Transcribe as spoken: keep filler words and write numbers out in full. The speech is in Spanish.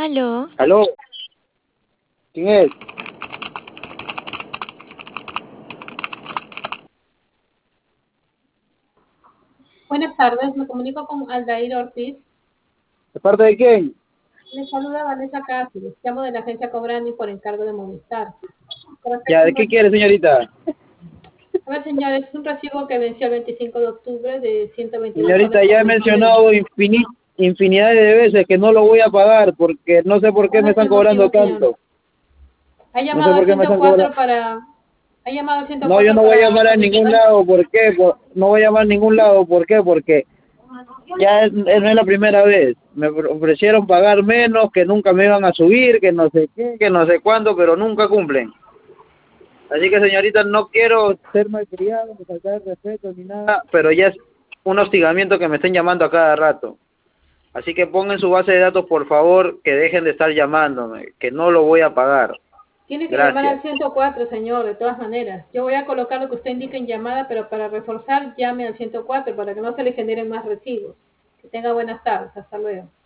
Aló. ¿Aló? ¿Quién es? Buenas tardes, me comunico con Aldair Ortiz. ¿De parte de quién? Les saluda Vanessa Cáceres, llamo de la agencia Cobrani por encargo de Movistar. Con Ya, respecto a ¿de un qué recibo- quiere, señorita? A ver, señores, es un recibo que venció el veinticinco de octubre de ciento veintidós soles Señorita, ya con he veinte. mencionado infini- infinidad de veces que no lo voy a pagar porque no sé por qué ¿Cuál me es están el cobrando motivo, señor? tanto. Ha No sé llamado al por qué me ciento están cuatro cobrando. para... Ha llamado al No, yo ciento cuatro no voy a para llamar a ningún solicitar... lado. ¿Por qué? Por- no voy a llamar a ningún lado. ¿Por qué? Porque ya es- es- no es la primera vez. Me ofrecieron pagar menos, que nunca me iban a subir, que no sé qué, que no sé cuándo, pero nunca cumplen. Así que, señorita, no quiero ser malcriado, ni faltar el respeto, ni nada, pero ya es un hostigamiento que me estén llamando a cada rato. Así que pongan su base de datos, por favor, que dejen de estar llamándome, que no lo voy a pagar. Tiene que llamar al Gracias. ciento cuatro, señor, de todas maneras. Yo voy a colocar lo que usted indique en llamada, pero para reforzar, llame al ciento cuatro para que no se le generen más recibos. Que tenga buenas tardes. Hasta luego.